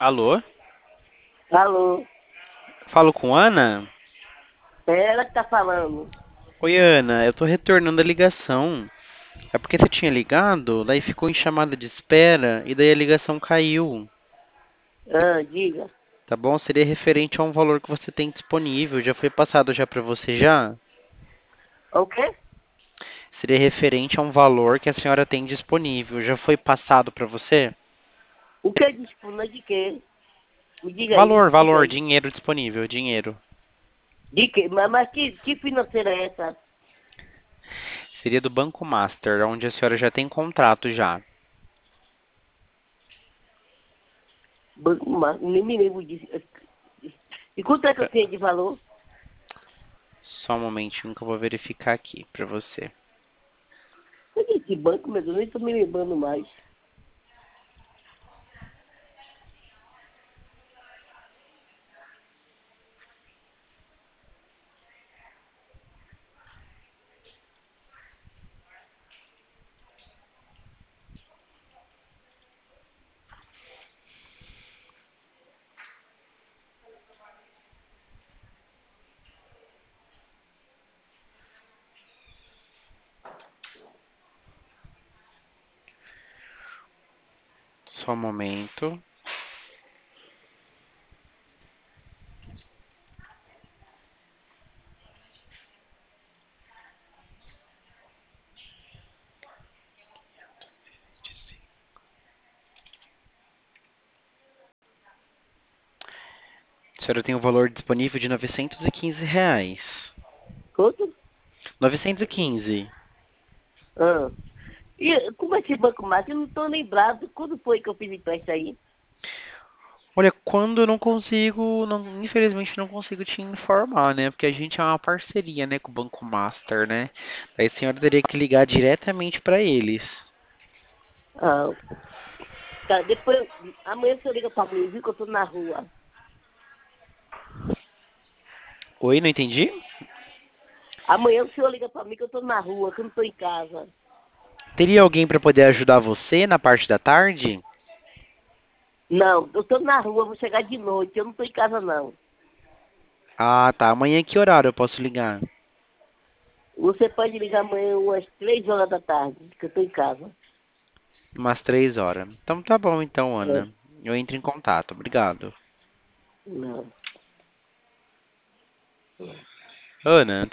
Alô? Alô, Falo com Ana? é ela que tá falando. Oi, Ana, eu tô retornando a ligação. É porque você tinha ligado, daí ficou em chamada de espera e daí a ligação caiu. Ah, diga. Tá bom? Seria referente a um valor que você tem disponível. Já foi passado já pra você já? O quê? Seria referente a um valor que a senhora tem disponível. Já foi passado pra você? O que dispõe de quê? Me Valor, diga valor, aí. dinheiro disponível, dinheiro. De quê? Mas que financeira é essa? Seria do Banco Master, onde a senhora já tem contrato já. Nem me lembro disso. E quanto é que eu tenho de valor? Só um momentinho que eu vou verificar aqui pra você. Eu disse banco, mas eu nem tô me lembrando mais. Só um momento. A senhora tem um valor disponível de R$ 915. Quanto? 915. Ah. E como é esse banco mais? Eu não tô lembrado. Quando foi que eu fiz empréstimo aí? Olha, quando eu não consigo, infelizmente não consigo te informar, né? Porque a gente é uma parceria, né, com o Banco Master, né? Aí a senhora teria que ligar diretamente para eles. Ah, tá. Depois, amanhã você liga pra mim, viu que eu tô na rua. Oi, não entendi? Amanhã o senhor liga pra mim que eu tô na rua, que eu não tô em casa. Teria alguém para poder ajudar você na parte da tarde? Não, eu tô na rua, vou chegar de noite, eu não tô em casa não. Ah, tá. Amanhã que horário eu posso ligar? Você pode ligar amanhã umas 3 horas da tarde, que eu tô em casa. Umas 3 horas. Então tá bom, então, É, Ana. Eu entro em contato. Obrigado. não. Ana,